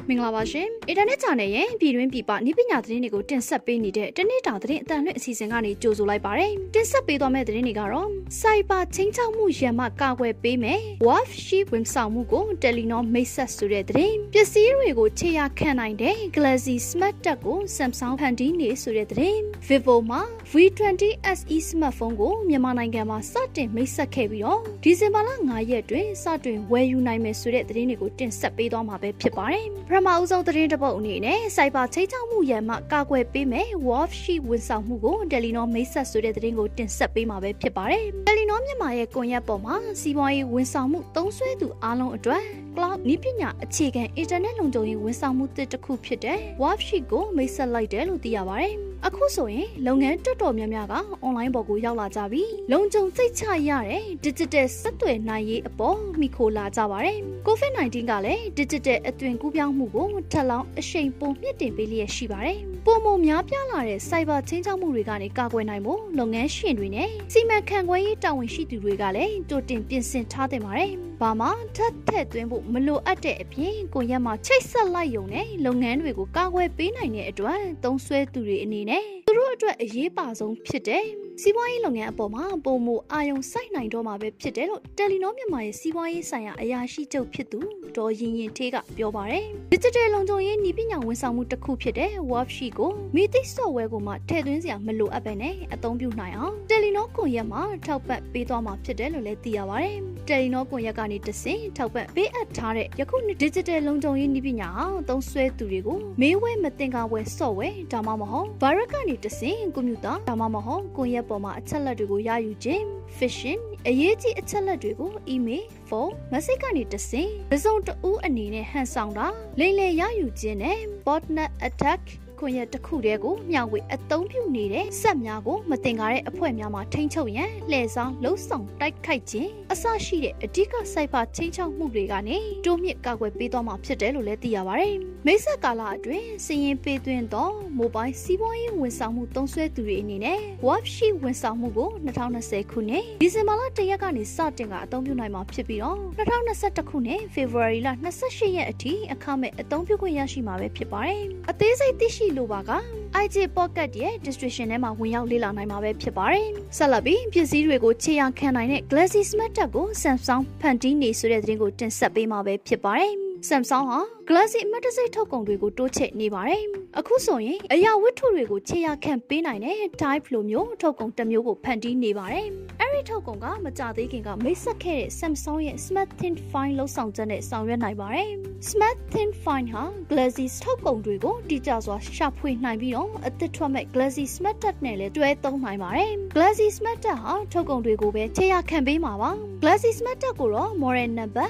မင်္ဂလာပါရှင်။ Internet Channel ရဲ့ပြည်တွင်းပြည်ပနည်းပညာသတင်းတွေကိုတင်ဆက်ပေးနေတဲ့တနေ့တာသတင်းအတန်လွင့်အစီအစဉ်ကနေကြိုဆိုလိုက်ပါတယ်။တင်ဆက်ပေးသွားမယ့်သတင်းတွေကတော့ Cyber ချင်းချောက်မှုရန်မှကာကွယ်ပေးမယ်။ WAF Sheep ဝန်ဆောင်မှုကို Telenor မိတ်ဆက်ဆိုတဲ့သတင်း။ပစ္စည်းတွေကိုခြေရာခံနိုင်တဲ့ Galaxy Smart Tab ကို Samsung ဖန်တီးနေဆိုတဲ့သတင်း။ Vivo မှာ V20 SE Smartphone ကိုမြန်မာနိုင်ငံမှာစတင်မိတ်ဆက်ခဲ့ပြီးတော့ဒီဇင်ဘာလ9ရက်တွင်စတင်ဝယ်ယူနိုင်မယ်ဆိုတဲ့သတင်းတွေကိုတင်ဆက်ပေးသွားမှာပဲဖြစ်ပါတယ်။ပထမအဦးဆုံးသတင်းတစ်ပုဒ်အနေနဲ့ Cyber ချိတ်ချောက်မှုရန်မှကာကွယ်ပေးမယ် WAF Sheep ဝန်ဆောင်မှုကို Telenor မိတ်ဆက်ဆိုတဲ့သတင်းကိုတင်ဆက်ပေးမှာပဲဖြစ်ပါတယ်။ Telenor မြန်မာရဲ့ကွန်ရက်ပေါ်မှာစီးပွားရေးဝန်ဆောင်မှုသုံးစွဲသူအားလုံးအတွက် Cloud နည်းပညာအခြေခံ Internet လုံခြုံရေးဝန်ဆောင်မှုတစ်ခုဖြစ်တဲ့ WAF Sheep ကိုမိတ်ဆက်လိုက်တယ်လို့သိရပါတယ်။အခုဆိုရင်လုပ်ငန်းတော်တော်များများက online ပေါ်ကိုရောက်လာကြပြီးလုံခြုံစိတ်ချရတဲ့ digital ဆက်သွယ်နိုင်ရေးအပေါ်မိခိုလာကြပါတယ်။ COVID-19 ကလည်း digital အသွင်ကူးပြောင်းမှုကိုထပ်လောင်းအရှိန်ပိုမြင့်တင်ပေးလျက်ရှိပါတယ်။ပုံမှန်များပြားလာတဲ့ cyber ချင်းချောက်မှုတွေကနေကာကွယ်နိုင်ဖို့လုပ်ငန်းရှင်တွေနဲ့စီမံခန့်ခွဲရေးတာဝန်ရှိသူတွေကလည်းကြိုတင်ပြင်ဆင်ထားတင်ပါတယ်။ဘာမှထပ်ထည့်သွင်းဖို့မလိုအပ်တဲ့အပြင်ကိုရက်မှာချိတ်ဆက်လိုက်ရုံနဲ့လုပ်ငန်းတွေကိုကာကွယ်ပေးနိုင်တဲ့အတွက်သုံးစွဲသူတွေအနေနဲ့သူတို့အတွက်အရေးပါဆုံးဖြစ်တဲ့စီးပွားရေးလုပ်ငန်းအပေါ်မှာပုံမအာရုံစိုက်နိုင်တော့မှာပဲဖြစ်တယ်လို့ Telenor မြန်မာရဲ့စီးပွားရေးဆိုင်ရာအရာရှိချုပ်ဖြစ်သူဒေါ်ရင်ရင်ထေးကပြောပါတယ်။ Digital လုံခြုံရေးနည်းပညာဝန်ဆောင်မှုတစ်ခုဖြစ်တဲ့ WAF Sheep ကိုမိသည့် software ကိုမှထည့်သွင်းစရာမလိုအပ်ပဲနဲ့အသုံးပြုနိုင်အောင် Telenor ကွန်ရက်မှာထောက်ပံ့ပေးသွားမှာဖြစ်တယ်လို့လည်းသိရပါတယ်။ Telenor ကွန်ရက်ကနေတဆင့်ထောက်ပံ့ပေးအပ်ထားတဲ့ယခု Digital လုံခြုံရေးနည်းပညာဟာသုံးစွဲသူတွေကိုမေးဝဲမတင်ကားဝဲ software ဒါမှမဟုတ် virus ကနေတဆင့်ကွန်ပျူတာဒါမှမဟုတ်ကွန်ရက်ပေါ်မှာအချက်လက်တွေကိုရယူခြင်း phishing အရေးကြီးအချက်လက်တွေကို email ဖုန်း message ကနေတဆင့်ပစုံတဦးအနေနဲ့ဟန်ဆောင်တာလိမ်လည်ရယူခြင်းနဲ့ botnet attackကွန်ရက်တစ်ခုတည်းကိုမျှဝေအသုံးပြုနေတဲ့စက်များကိုမတင်ကားတဲ့အဖွဲ့များမှာထိန်းချုပ်ရန်လှည့်စားလှုံ့ဆော်တိုက်ခိုက်ခြင်းအစရှိတဲ့အဓိကစိုက်ဖာချင်းချောက်မှုတွေကနေတိုးမြင့်ကာကွယ်ပေးသွားမှာဖြစ်တယ်လို့လည်းသိရပါတယ်။မိတ်ဆက်ကာလအတွင်းစီရင်ပေးသွင်းသော mobile စီးပွားရေးဝန်ဆောင်မှုသုံးစွဲသူတွေအနေနဲ့ WAF Sheep ဝန်ဆောင်မှုကို2020ခုနှစ်ဒီဇင်ဘာလ1ရက်ကနေစတင်ကအသုံးပြုနိုင်မှာဖြစ်ပြီးတော့2021ခုနှစ် February လ28ရက်အထိအခမဲ့အသုံးပြုခွင့်ရရှိမှာပဲဖြစ်ပါတယ်။အသေးစိတ်သိရှိလိုပါက IG Pocket ရဲ့ description ထဲမှာဝင်ရောက်လေ့လာနိုင်မှာပဲဖြစ်ပါတယ်။ဆက်လက်ပြီးပစ္စည်းတွေကိုခြေရာခံနိုင်တဲ့ Galaxy Smart Tab ကို Samsung ဖန်တီးနေဆိုတဲ့သတင်းကိုတင်ဆက်ပေးမှာပဲဖြစ်ပါတယ်။ Samsung ဟာ Galaxy အမှတ်တံဆိပ်ထုတ်ကုန်တွေကိုတိုးချဲ့နေပါတယ်။အခုဆိုရင်အရာဝတ္ထုတွေကိုခြေရာခံပေးနိုင်တဲ့ Type လိုမျိုးထုတ်ကုန်တစ်မျိုးကိုဖန်တီးနေပါတယ်။အဲဒီထုတ်ကုန်ကမကြသေးခင်ကမိတ်ဆက်ခဲ့တဲ့ Samsung ရဲ့ Smart Thin Fine လောက်ဆောင်ချက်နဲ့ဆောင်ရွက်နိုင်ပါတယ်။ Smart Thin Fine ဟာ Galaxy ထုတ်ကုန်တွေကိုတိကျစွာရှာဖွေနိုင်ပြီးတော့အသစ်ထွက်မဲ့ Galaxy Smart Tab နဲ့လည်းတွဲသုံးနိုင်ပါတယ်။ Galaxy Smart Tab ဟာထုတ်ကုန်တွေကိုပဲခြေရာခံပေးမှာပါ။ Galaxy Smart Tab ကိုတော့ Model Number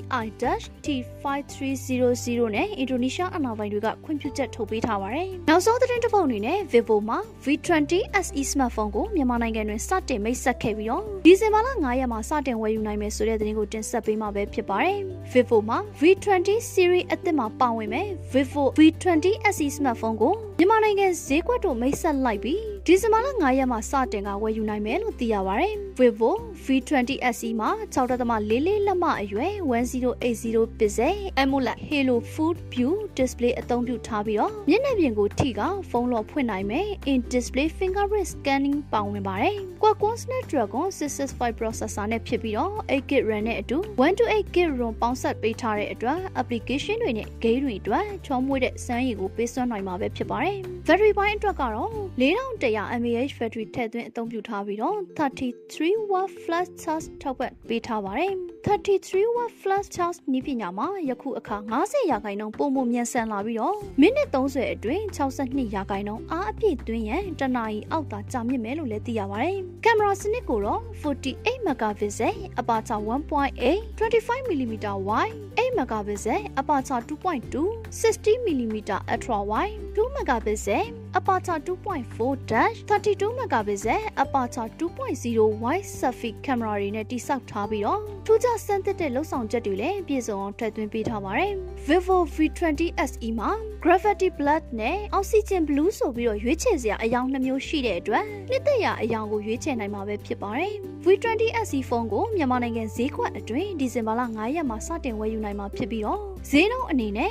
EI-T5300 နဲ့အင်ဒိုနီးရှားအနောက်ပိုင်းတွေကခွင့်ပြုချက်ထုတ်ပေးထားပါတယ်။နောက်ဆုံးသတင်းတစ်ပုဒ်အနေနဲ့ Vivo မှာ V20 SE Smartphone ကိုမြန်မာနိုင်ငံတွင်စတင်မိတ်ဆက်ခဲ့ပြီးတော့ဒီဇင်ဘာလ9ရက်မှာစတင်ဝယ်ယူနိုင်မယ်ဆိုတဲ့သတင်းကိုတင်ဆက်ပေးမှာပဲဖြစ်ပါတယ်။ Vivo မှာ V20 series အသစ်မှာပါဝင်မဲ့ Vivo V20 SE Smartphone ကိုမြန်မာနိုင်ငံဈေးကွက်တို့မိတ်ဆက်လိုက်ပြီးဒီဇင်ဘာလ9ရက်မှာစတင်ကဝယ်ယူနိုင်မယ်လို့သိရပါတယ်။ Vivo V20 SE မှာ 6.44 လက်မအရွယ်1080 pixel AMOLED Hello Full View Display အသုံးပြုထားပြီးတော့မျက်နှာပြင်ကိုထိကဖုန်းလော်ဖွင့်နိုင်မယ် In Display Fingerprint Scanning ပါဝင်ပါတယ်။ Qualcomm Snapdragon 665 processor နဲ့ဖြစ်ပြီးတော့ 8GB RAM နဲ့အတူ 128GB ROM ပေါင်းစပ်ပေးထားတဲ့အတွက် application တွေနဲ့ game တွေအတွက်ချောမွေ့တဲ့စွမ်းရည်ကိုပေးစွမ်းနိုင်မှာပဲဖြစ်ပါတယ်။ Battery ပိုင်းအတွက်ကတော့ 4100 mAh battery ထည့်သွင်းအသုံးပြုထားပြီးတော့33W flash charge ထောက်ပံ့ပေးထားပါတယ်။ 33W flash charge နည်းပညာမှာယခုအခါ90%ပုံမှန်မြန်ဆန်လာပြီးတော့မိနစ်30အတွင်း62%အားအပြည့်သွင်းရန်တနာရီအောက်သာကြာမြင့်မယ်လို့လည်းသိရပါတယ်။ကင်မရာစနစ်ကိုတော့48 megapixel aperture 1.8 25mm wide 8 megapixel aperture 2.2 60mm ultra wide 2 megapixel aperture 2.4-32 megapixel aperture 2.0 wide selfie camera တွေနဲ့တိစောက်ထားပြီးတော့ထူးခြားစမ်းသစ်တဲ့လှုပ်ဆောင်ချက်တွေလည်းပြည့်စုံအောင်ထည့်သွင်းပေးထားပါတယ်။ Vivo V20 SE မှာ Gravity Black နဲ့ Oxygen Blue ဆိုပြီးတော့ရွေးချယ်စရာအယောင်2မျိုးရှိတဲ့အတွက်နှစ်သက်ရာအယောင်ကိုရွေးချယ်နိုင်မှာပဲဖြစ်ပါတယ်။ V20 SE ဖုန်းကိုမြန်မာနိုင်ငံဈေးကွက်အတွင်းဒီဇင်ဘာလ9ရက်မှာစတင်ဝယ်ယူနိုင်မှာဖြစ်ပြီးတော့ဈေးနှုန်းအနေနဲ့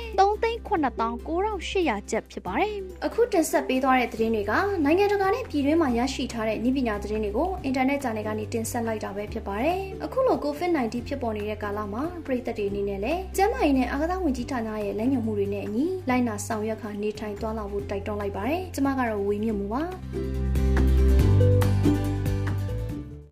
3,9,800 ကျပ်ဖြစ်ပါတယ်။အခုတင်ဆက်ပေးသွားတဲ့သတင်းတွေကနိုင်ငံတကာနဲ့ပြည်တွင်းမှာရရှိထားတဲ့နည်းပညာသတင်းတွေကိုအင်တာနက်ဂျာနယ်ကနေတင်ဆက်လိုက်တာပဲဖြစ်ပါတယ်။အခုလို COVID-19 ဖြစ်ပေါ်နေတဲ့ကာလမှာပြည်သက်တွေအနေနဲ့လည်းကျန်းမာရေးနဲ့အာကစားဝန်ကြီးဌာနရဲ့လမ်းညွှန်မှုတွေနဲ့အညီလိုက်နာဆောင်ရွက်ခါနေထိုင်သွားလာဖို့တိုက်တွန်းလိုက်ပါတယ်။ကျွန်မကတော့ဝေမြင့်မှုပါ။